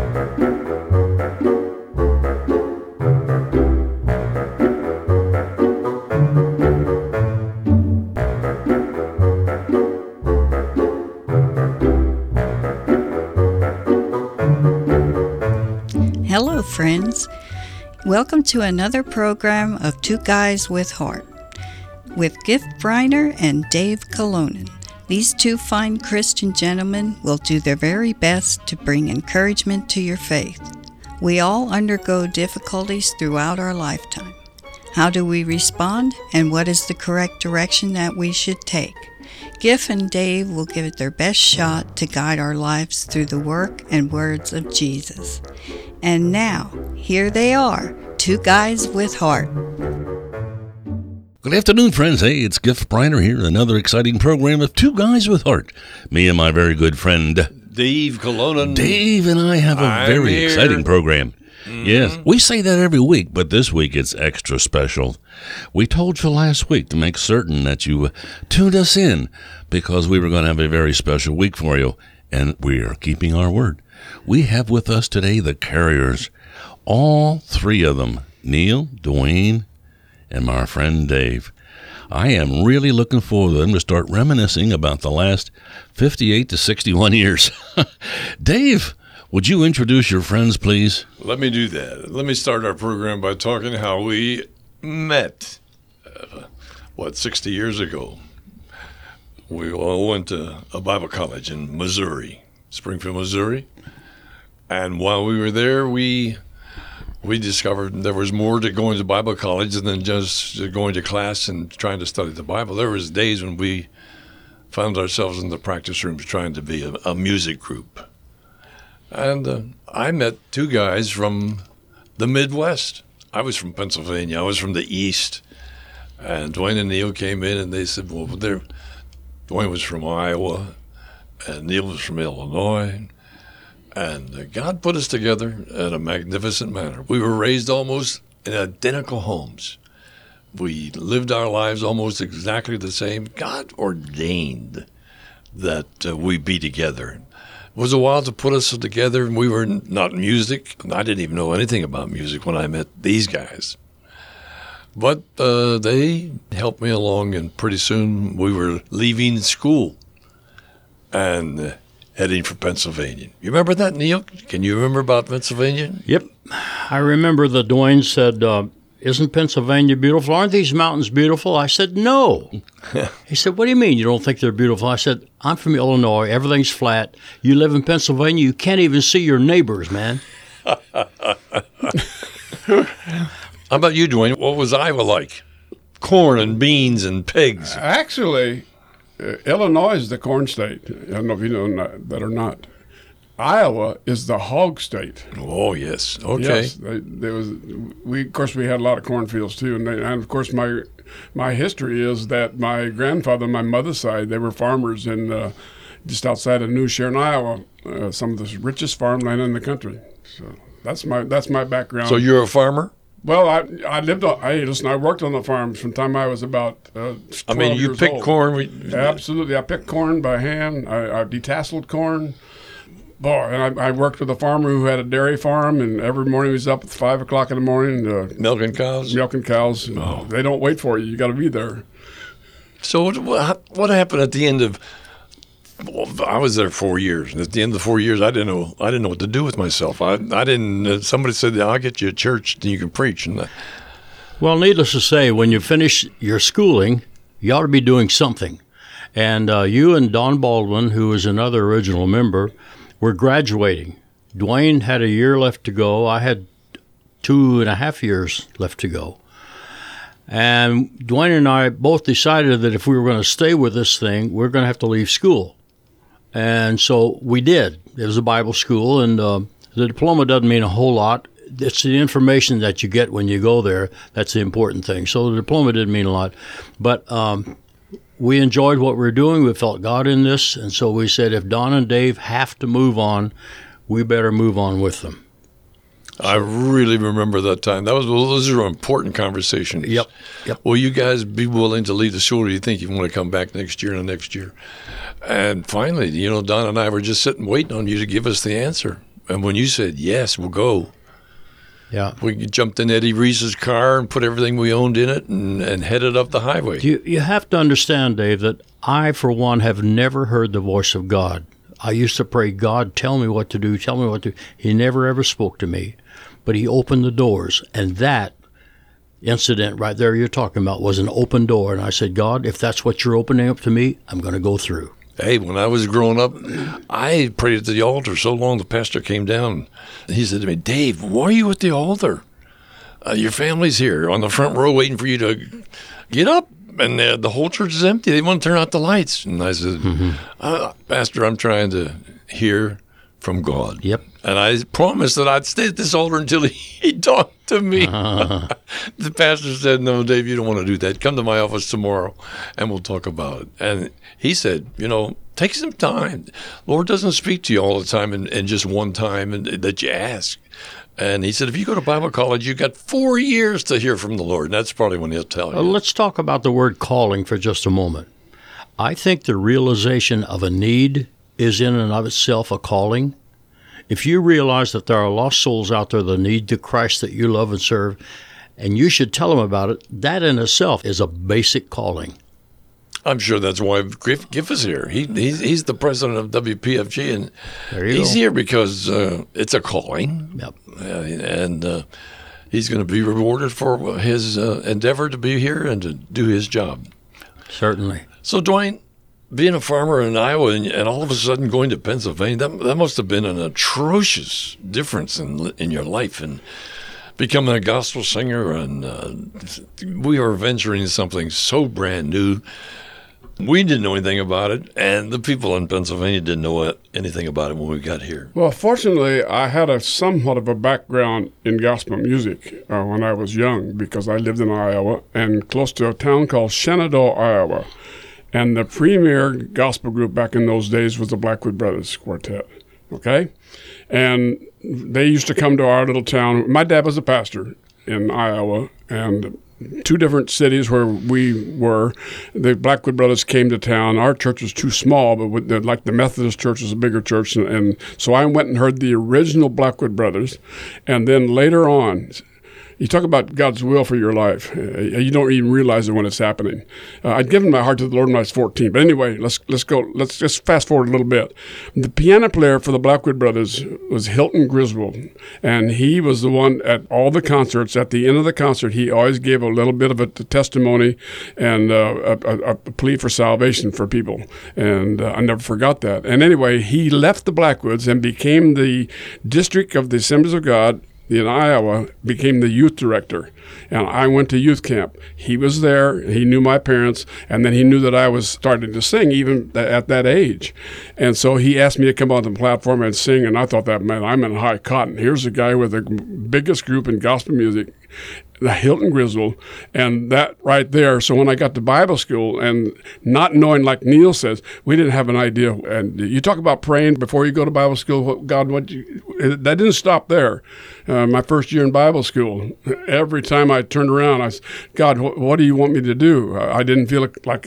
Hello, friends. Welcome to another program of Two Guys with Heart with Gift Briner and Dave Colonen. These two fine Christian gentlemen will do their very best to bring encouragement to your faith. We all undergo difficulties throughout our lifetime. How do we respond, and what is the correct direction that we should take? Giff and Dave will give it their best shot to guide our lives through the work and words of Jesus. And now, here they are, Two Guys with Heart. Good afternoon, friends. Hey, it's Gift Briner here, another exciting program of Two Guys with Heart. Me and my very good friend, Dave Colonen. Dave and I have a very exciting program. Mm-hmm. Yes, we say that every week, but this week it's extra special. We told you last week to make certain that you tuned us in because we were going to have a very special week for you, and we are keeping our word. We have with us today the Carriers, all three of them, Neil, Dwayne, and my friend Dave. I am really looking forward to them to start reminiscing about the last 58 to 61 years. Dave, would you introduce your friends, please? Let me do that. Let me start our program by talking how we met, 60 years ago. We all went to a Bible college in Missouri, Springfield, Missouri. And while we were there, we discovered there was more to going to Bible college than just going to class and trying to study the Bible. There was days when we found ourselves in the practice rooms trying to be a music group. And I met two guys from the Midwest. I was from Pennsylvania. I was from the East. And Dwayne and Neil came in and they said, well, Dwayne was from Iowa and Neil was from Illinois. And God put us together in a magnificent manner. We were raised almost in identical homes. We lived our lives almost exactly the same. God ordained that we be together. It was a while to put us together, and we were not music. I didn't even know anything about music when I met these guys. But they helped me along, and pretty soon we were leaving school and heading for Pennsylvania. You remember that, Neil? Can you remember about Pennsylvania? Yep. I remember that Dwayne said, isn't Pennsylvania beautiful? Aren't these mountains beautiful? I said, no. He said, what do you mean you don't think they're beautiful? I said, I'm from Illinois. Everything's flat. You live in Pennsylvania. You can't even see your neighbors, man. How about you, Dwayne? What was Iowa like? Corn and beans and pigs. Actually, Illinois is the corn state. I don't know if you know that or not. Iowa is the hog state. Oh, yes. Okay. Yes, of course, we had a lot of cornfields too, and of course, my history is that my grandfather, on my mother's side, they were farmers in just outside of New Sharon, Iowa, some of the richest farmland in the country. So that's my background. So you're a farmer? Well, I worked on the farms from the time I was about 12 I mean, you years picked old. corn? Absolutely. I picked corn by hand. I detasseled corn. Boy, and I worked with a farmer who had a dairy farm, and every morning he was up at 5 o'clock in the morning. Milking cows? Milking cows. Oh. They don't wait for you. You got to be there. So what happened at the end of... Well, I was there 4 years, and at the end of the 4 years, I didn't know what to do with myself. I didn't. Somebody said, "I'll get you a church, and you can preach." And well, needless to say, when you finish your schooling, you ought to be doing something. And you and Don Baldwin, who was another original member, were graduating. Dwayne had a year left to go. I had 2.5 years left to go. And Dwayne and I both decided that if we were going to stay with this thing, we're going to have to leave school. And so we did. It was a Bible school, and the diploma doesn't mean a whole lot. It's the information that you get when you go there that's the important thing. So the diploma didn't mean a lot. But we enjoyed what we were doing. We felt God in this. And so we said, if Don and Dave have to move on, we better move on with them. I really remember that time. Those are important conversations. Yep. Will you guys be willing to leave the school, or do you think you want to come back next year and the next year? And finally, Don and I were just sitting waiting on you to give us the answer. And when you said, yes, we'll go, Yeah. we jumped in Eddie Reese's car and put everything we owned in it and headed up the highway. You have to understand, Dave, that I, for one, have never heard the voice of God. I used to pray, God, tell me what to do, tell me what to do. He never ever spoke to me, but he opened the doors. And that incident right there you're talking about was an open door. And I said, God, if that's what you're opening up to me, I'm going to go through. Hey, when I was growing up, I prayed at the altar so long the pastor came down. He said to me, Dave, why are you at the altar? Your family's here on the front row waiting for you to get up. And the whole church is empty. They want to turn out the lights. And I said, Pastor, I'm trying to hear from God. Yep. And I promised that I'd stay at this altar until he talked to me. The pastor said, no, Dave, you don't want to do that. Come to my office tomorrow and we'll talk about it. And he said, take some time. Lord doesn't speak to you all the time and just one time that you ask. And he said, if you go to Bible college, you got 4 years to hear from the Lord. And that's probably when he'll tell you. Let's talk about the word calling for just a moment. I think the realization of a need is in and of itself a calling. If you realize that there are lost souls out there that need the Christ that you love and serve, and you should tell them about it, that in itself is a basic calling. I'm sure that's why Giff is here. He's the president of WPFG, and he's here because it's a calling. Yep. And he's going to be rewarded for his endeavor to be here and to do his job. Certainly. So, Dwayne, being a farmer in Iowa and all of a sudden going to Pennsylvania, that must have been an atrocious difference in your life. And becoming a gospel singer, and we are venturing into something so brand new. We didn't know anything about it, and the people in Pennsylvania didn't know anything about it when we got here. Well, fortunately, I had somewhat of a background in gospel music when I was young, because I lived in Iowa and close to a town called Shenandoah, Iowa. And the premier gospel group back in those days was the Blackwood Brothers Quartet, okay? And they used to come to our little town. My dad was a pastor in Iowa, and 2 different cities where we were, the Blackwood Brothers came to town. Our church was too small, but like the Methodist church was a bigger church. And so I went and heard the original Blackwood Brothers. And then later on, you talk about God's will for your life. You don't even realize it when it's happening. I'd given my heart to the Lord when I was 14. But anyway, let's go. Let's just fast forward a little bit. The piano player for the Blackwood Brothers was Hilton Griswold, and he was the one at all the concerts. At the end of the concert, he always gave a little bit of a testimony and a plea for salvation for people. And I never forgot that. And anyway, he left the Blackwoods and became the district of the Assemblies of God in Iowa, became the youth director. And I went to youth camp. He was there. He knew my parents. And then he knew that I was starting to sing even at that age. And so he asked me to come on the platform and sing. And I thought that meant I'm in high cotton. Here's a guy with the biggest group in gospel music, the Hilton Griswold, and that right there. So when I got to Bible school and not knowing, like Neil says, we didn't have an idea. And you talk about praying before you go to Bible school, God, that didn't stop there. My first year in Bible school, every time I turned around, I said, God, what do you want me to do? I didn't feel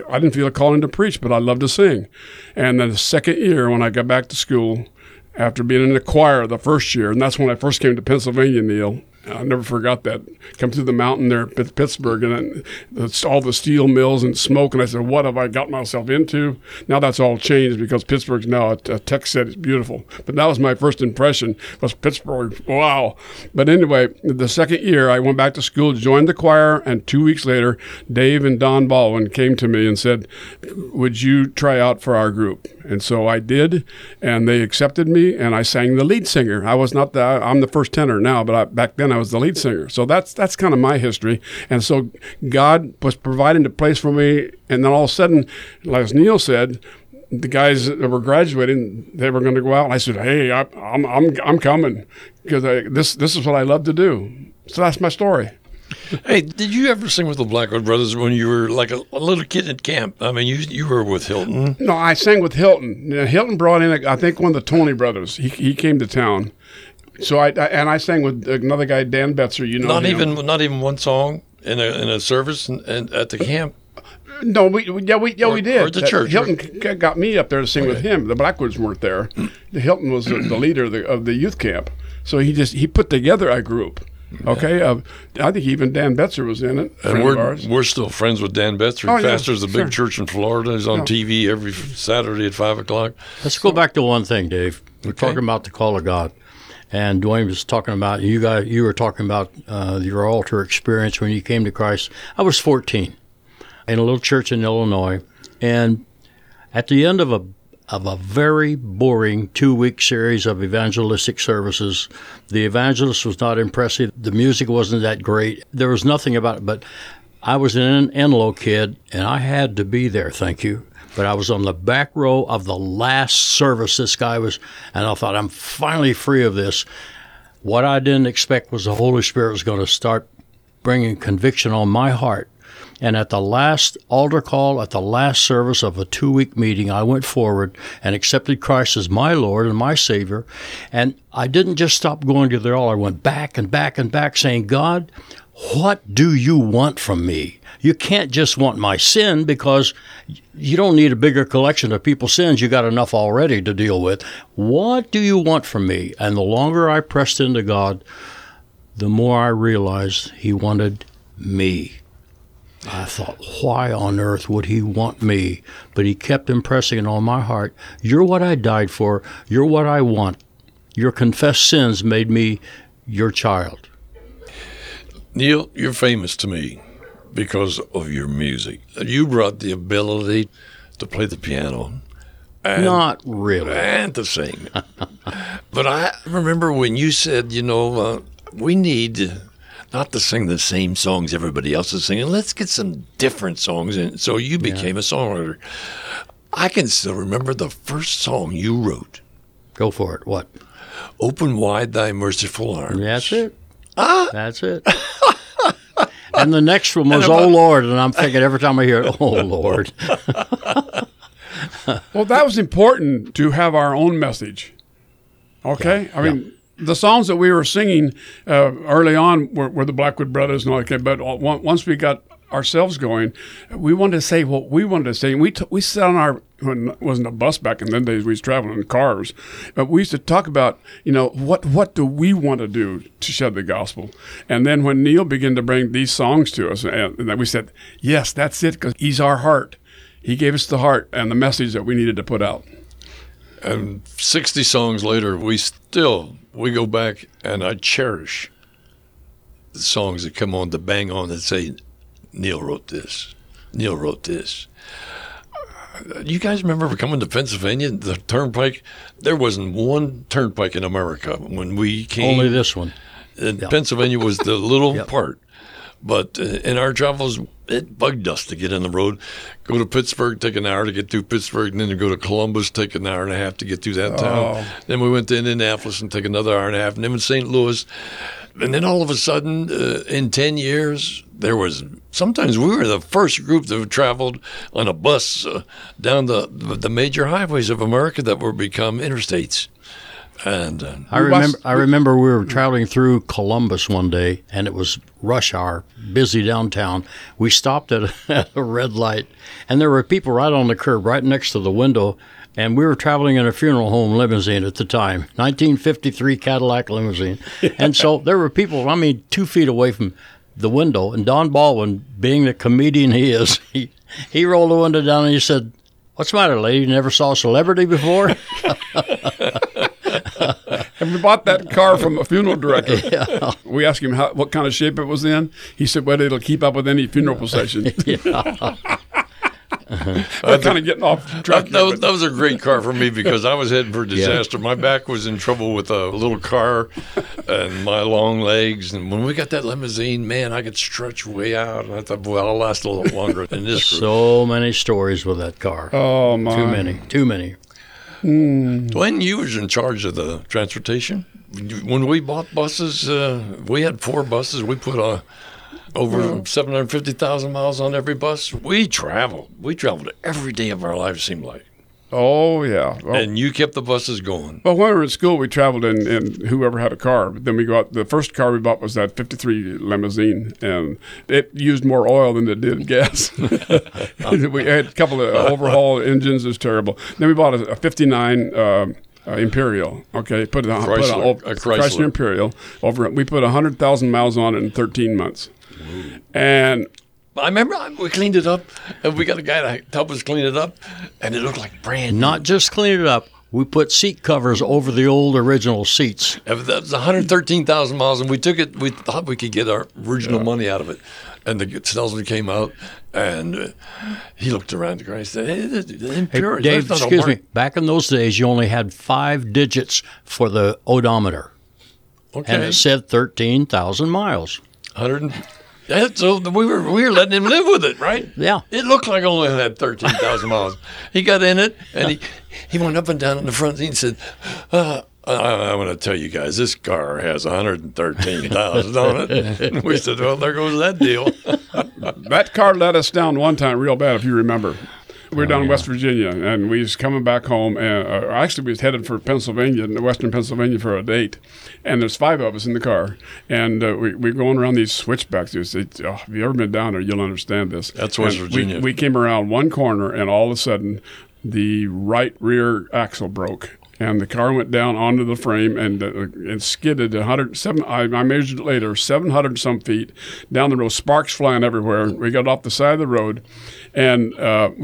a calling to preach, but I love to sing. And then the second year when I got back to school, after being in the choir the first year, and that's when I first came to Pennsylvania, Neil. I never forgot that. Come through the mountain there at Pittsburgh, and all the steel mills and smoke, and I said, what have I got myself into? Now that's all changed because Pittsburgh's now a tech city. It's beautiful. But that was my first impression, was Pittsburgh. Wow. But anyway, the second year, I went back to school, joined the choir, and 2 weeks later, Dave and Don Baldwin came to me and said, would you try out for our group? And so I did, and they accepted me, and I sang the lead singer. I'm the first tenor now, but back then I was the lead singer. So that's kind of my history. And so God was providing a place for me, and then all of a sudden, as Neil said, the guys that were graduating, they were going to go out, and I said, hey, I'm coming, because this is what I love to do. So that's my story. Hey, did you ever sing with the Blackwood Brothers when you were like a little kid at camp? I mean, you were with Hilton. No, I sang with Hilton. Hilton brought in, I think, one of the Tony brothers. He came to town. So I sang with another guy, Dan Betzer. You know, not even one song in a service and at the camp. No, we did. Or the church. Hilton got me up there to sing with him. The Blackwoods weren't there. The Hilton was the leader of the youth camp, so he put together a group. Okay, I think even Dan Betzer was in it. And we're still friends with Dan Betzer. He pastors a big church in Florida. He's on TV every Saturday at 5:00. Let's go back to one thing, Dave. We're talking about the call of God. And Dwayne was talking about, you were talking about your altar experience when you came to Christ. I was 14 in a little church in Illinois. And at the end of a very boring 2-week series of evangelistic services, the evangelist was not impressive. The music wasn't that great. There was nothing about it. But I was an Enloe kid, and I had to be there, thank you. But I was on the back row of the last service this guy was, and I thought, I'm finally free of this. What I didn't expect was the Holy Spirit was going to start bringing conviction on my heart. And at the last altar call, at the last service of a 2-week meeting, I went forward and accepted Christ as my Lord and my Savior. And I didn't just stop going to the altar. I went back and back and back saying, God, what do you want from me? You can't just want my sin, because you don't need a bigger collection of people's sins. You got enough already to deal with. What do you want from me? And the longer I pressed into God, the more I realized he wanted me. I thought, why on earth would he want me? But he kept impressing it on my heart. You're what I died for. You're what I want. Your confessed sins made me your child. Neil, you're famous to me because of your music. You brought the ability to play the piano. Not really. And to sing. But I remember when you said, we need not to sing the same songs everybody else is singing. Let's get some different songs. And so you became a songwriter. I can still remember the first song you wrote. Go for it. What? Open Wide Thy Merciful Arms. That's it. That's it. And the next one was, Oh Lord, and I'm thinking every time I hear it, Oh Lord. Well, that was important to have our own message. Okay? I mean, the songs that we were singing early on were the Blackwood Brothers and all that, but once we got ourselves going, we wanted to say what we wanted to say. And we sat on when it wasn't a bus back in them days, we was traveling in cars. But we used to talk about, what do we want to do to share the gospel? And then when Neil began to bring these songs to us, and then we said, yes, that's it, because he's our heart. He gave us the heart and the message that we needed to put out. And 60 songs later, we go back, and I cherish the songs that come on to bang on that say, Neil wrote this. Neil wrote this. You guys remember coming to Pennsylvania, the turnpike? There wasn't one turnpike in America when we came. Only this one. Pennsylvania was the little part. But in our travels, it bugged us to get in the road. Go to Pittsburgh, take an hour to get through Pittsburgh, and then to go to Columbus, take an hour and a half to get through that town. Then we went to Indianapolis and take another hour and a half, and then in St. Louis. And then all of a sudden, in 10 years, sometimes we were the first group that traveled on a bus down the major highways of America that were become interstates. And I remember we were traveling through Columbus one day, and it was rush hour, busy downtown. We stopped at a red light, and there were people right on the curb, right next to the window, and we were traveling in a funeral home limousine at the time, 1953 Cadillac limousine. And so there were people, 2 feet away from the window, and Don Baldwin, being the comedian he is, he rolled the window down and he said, "What's the matter, lady? You never saw a celebrity before?" And we bought that car from a funeral director. We asked him what kind of shape it was in. He said, well, it'll keep up with any funeral procession. I'm kind of getting off track. That was a great car for me because I was heading for disaster. My back was in trouble with a little car and my long legs. And when we got that limousine, man, I could stretch way out. And I thought, boy, I'll last a little longer than this group. So many stories with that car. Oh, my. Too many. Dwayne, you was in charge of the transportation. When we bought buses, we had 4 buses. We put over 750,000 miles on every bus. We traveled. We traveled every day of our lives, it seemed like. Oh, yeah. Well, And you kept the buses going. when we were in school, we traveled in whoever had a car. But then we got the first car we bought was that 53 limousine, and it used more oil than it did gas. We had a couple of overhaul engines. It was terrible. Then we bought a 59 Imperial. Okay, put a Chrysler Imperial over it. We put 100,000 miles on it in 13 months. And I remember we cleaned it up, and we got a guy to help us clean it up, and it looked like brand new. Not just clean it up. We put seat covers over the old original seats. That was 113,000 miles, and we took it. We thought we could get our original money out of it. And the salesman came out, and he looked around the car and said, "Hey, the Imperial." Hey, Dave, excuse me. Back in those days, you only had 5 digits for the odometer. Okay. And it said 13,000 miles. 100. So we were letting him live with it, right? Yeah. It looked like it only had 13,000 miles. He got in it, and he went up and down in the front seat and said, I'm going to tell you guys, this car has 113,000 on it. And we said, well, there goes that deal. that car let us down one time real bad, if you remember. We were down in West Virginia, and we was coming back home, and actually we was headed for Pennsylvania, western Pennsylvania, for a date, and there's 5 of us in the car, and we're going around these switchbacks. You say, if you ever been down there, you'll understand this. That's West Virginia. We came around one corner, and all of a sudden, the right rear axle broke. And the car went down onto the frame and skidded 107. I measured it later, 700 some feet down the road, sparks flying everywhere. We got off the side of the road, and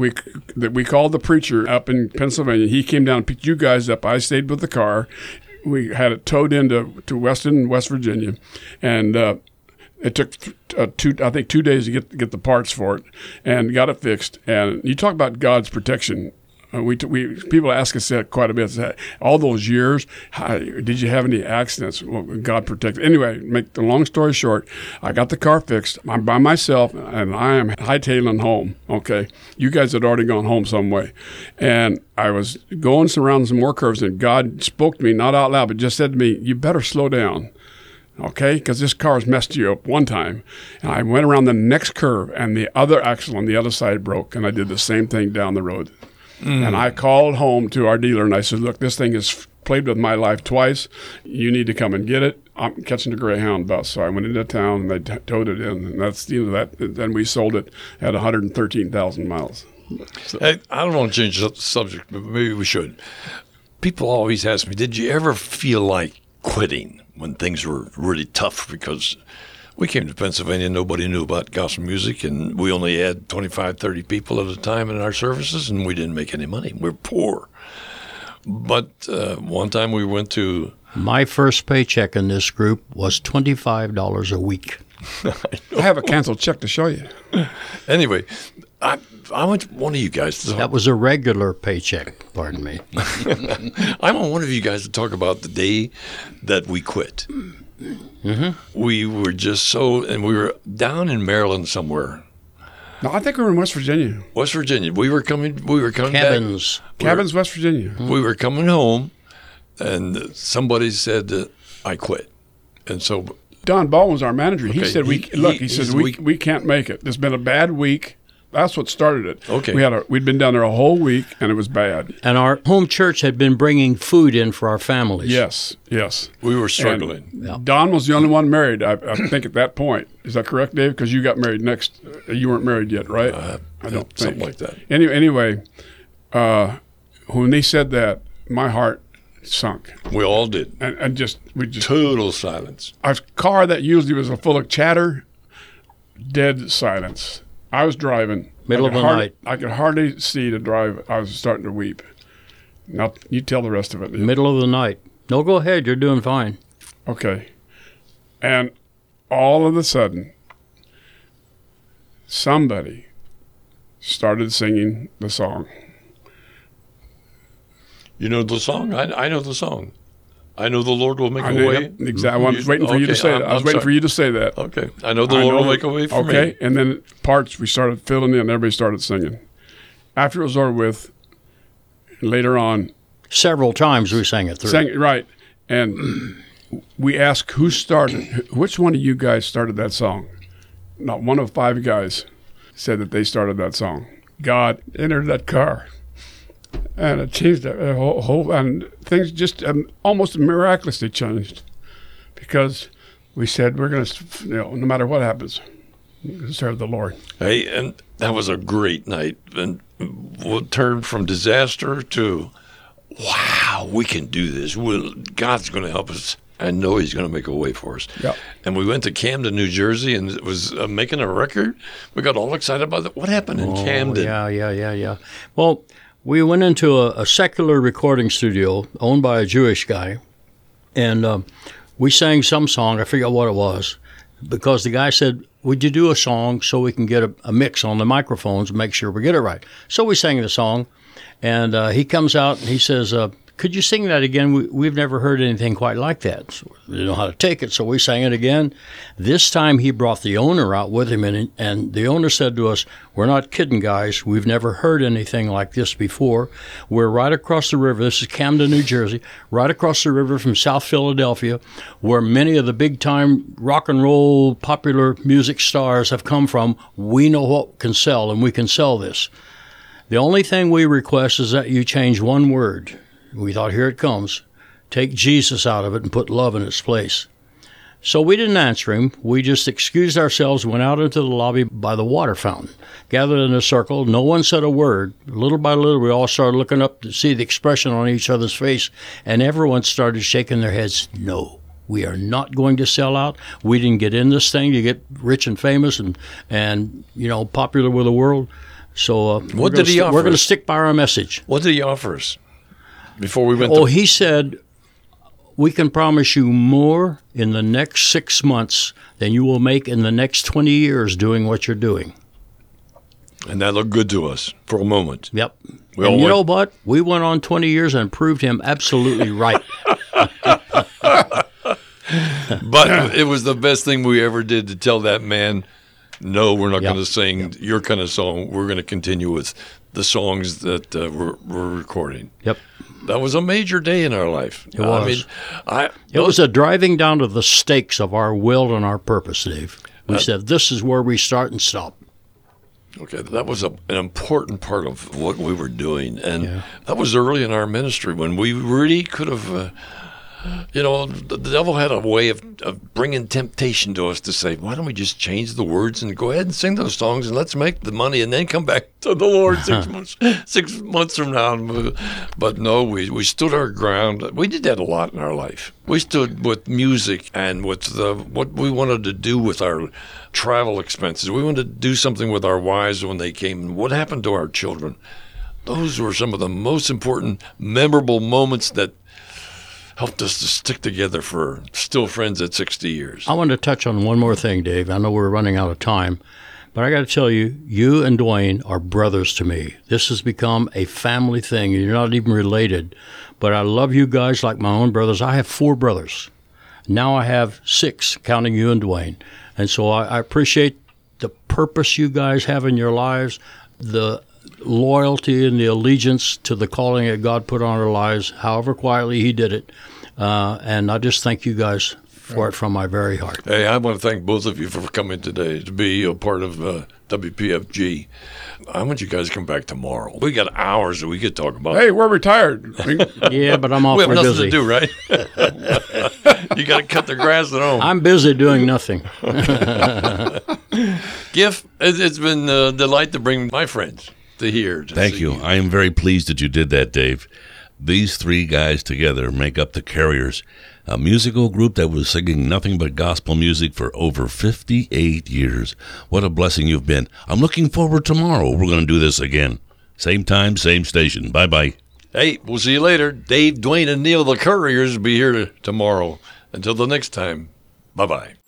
we called the preacher up in Pennsylvania. He came down and picked you guys up. I stayed with the car. We had it towed into West Virginia, and it took 2 days to get the parts for it, and got it fixed. And you talk about God's protection. People ask us that quite a bit. All those years, did you have any accidents? Well, God protected. Anyway, make the long story short, I got the car fixed. I'm by myself, and I am hightailing home. Okay, you guys had already gone home some way, and I was going around some more curves, and God spoke to me, not out loud, but just said to me, "You better slow down." Okay, because this car's messed you up one time. And I went around the next curve, and the other axle on the other side broke, and I did the same thing down the road. And I called home to our dealer, and I said, "Look, this thing has played with my life twice. You need to come and get it. I'm catching the Greyhound bus." So I went into town, and they towed it in, and that's that. Then we sold it at 113,000 miles. So. Hey, I don't want to change the subject, but maybe we should. People always ask me, did you ever feel like quitting when things were really tough? Because we came to Pennsylvania, nobody knew about gospel music, and we only had 25, 30 people at a time in our services, and we didn't make any money. We're poor. But one time we went to... My first paycheck in this group was $25 a week. I have a canceled check to show you. Anyway, I want one of you guys to talk. That was a regular paycheck, pardon me. I want one of you guys to talk about the day that we quit. Mm-hmm. We were just and we were down in Maryland somewhere. No, I think we were in West Virginia. West Virginia. We were coming Cabins. back. Cabins, West Virginia. We were coming home, and somebody said, I quit. And so Don Baldwin was our manager. He said, "We can't make it. It's been a bad week." That's what started it. Okay. We'd been down there a whole week, and it was bad. And our home church had been bringing food in for our families. Yes. We were struggling. And Don was the only one married, I think, at that point. Is that correct, Dave? Because you got married next. You weren't married yet, right? I don't think. Something like that. Anyway, when they said that, my heart sunk. We all did. And we just total silence. A car that usually was full of chatter, dead silence. I was driving. Middle of the night. I could hardly see to drive. I was starting to weep. Now, you tell the rest of it. Middle of the night. No, go ahead. You're doing fine. Okay. And all of a sudden, somebody started singing the song. You know the song? I know the song. I know the Lord will make a way. Exactly. I was waiting for you to say that. I was waiting for you to say that. Okay. I know the Lord will make a way for me. Okay. And then parts, we started filling in. Everybody started singing. After it was over with, later on. Several times we sang it through. Right. And we asked who started, which one of you guys started that song? Not one of 5 guys said that they started that song. God entered that car. And it changed the whole, and things just almost miraculously changed, because we said we're going to, no matter what happens, serve the Lord. Hey, and that was a great night, and we'll turn from disaster to, wow, we can do this. God's going to help us. I know He's going to make a way for us. Yep. And we went to Camden, New Jersey, and it was making a record. We got all excited about it. What happened in Camden? Yeah. Well, we went into a secular recording studio owned by a Jewish guy, and we sang some song. I forget what it was, because the guy said, would you do a song so we can get a mix on the microphones and make sure we get it right? So we sang the song, and he comes out and he says, could you sing that again? We've never heard anything quite like that. So we didn't know how to take it, so we sang it again. This time he brought the owner out with him, and the owner said to us, we're not kidding, guys. We've never heard anything like this before. We're right across the river. This is Camden, New Jersey, right across the river from South Philadelphia, where many of the big-time rock and roll popular music stars have come from. We know what can sell, and we can sell this. The only thing we request is that you change one word. We thought, here it comes. Take Jesus out of it and put love in its place. So we didn't answer him. We just excused ourselves, went out into the lobby by the water fountain, gathered in a circle. No one said a word. Little by little, we all started looking up to see the expression on each other's face, and everyone started shaking their heads. No, we are not going to sell out. We didn't get in this thing to get rich and famous and popular with the world. So what did he offer? We're going to stick by our message. What did he offer us? Before we went he said, we can promise you more in the next 6 months than you will make in the next 20 years doing what you're doing. And that looked good to us for a moment. Yep. And you know what? We went on 20 years and proved him absolutely right. But it was the best thing we ever did to tell that man, no, we're not going to sing your kind of song. We're going to continue with the songs that we're recording. Yep. That was a major day in our life. It was. It was a driving down to the stakes of our will and our purpose, Dave. We said, this is where we start and stop. Okay, that was an important part of what we were doing. And that was early in our ministry when we really could have... the devil had a way of bringing temptation to us to say, why don't we just change the words and go ahead and sing those songs and let's make the money and then come back to the Lord 6 months from now. But no, we stood our ground. We did that a lot in our life. We stood with music and with what we wanted to do with our travel expenses. We wanted to do something with our wives when they came. What happened to our children? Those were some of the most important, memorable moments that helped us to stick together for still friends at 60 years. I want to touch on one more thing, Dave. I know we're running out of time, but I got to tell you, you and Dwayne are brothers to me. This has become a family thing. You're not even related, but I love you guys like my own brothers. I have 4 brothers. Now I have 6, counting you and Dwayne. And so I appreciate the purpose you guys have in your lives, the loyalty and the allegiance to the calling that God put on our lives, however quietly He did it. And I just thank you guys for it from my very heart. Hey, I want to thank both of you for coming today to be a part of WPFG. I want you guys to come back tomorrow. We got hours that we could talk about. Hey, we're retired. Yeah, but I'm awfully busy. We have nothing to do, right? You got to cut the grass at home. I'm busy doing nothing. Giff, it's been a delight to bring my friends to here. Thank you. I am very pleased that you did that, Dave. These 3 guys together make up the Carriers, a musical group that was singing nothing but gospel music for over 58 years. What a blessing you've been. I'm looking forward to tomorrow. We're going to do this again. Same time, same station. Bye-bye. Hey, we'll see you later. Dave, Dwayne, and Neil, the Couriers, will be here tomorrow. Until the next time, bye-bye.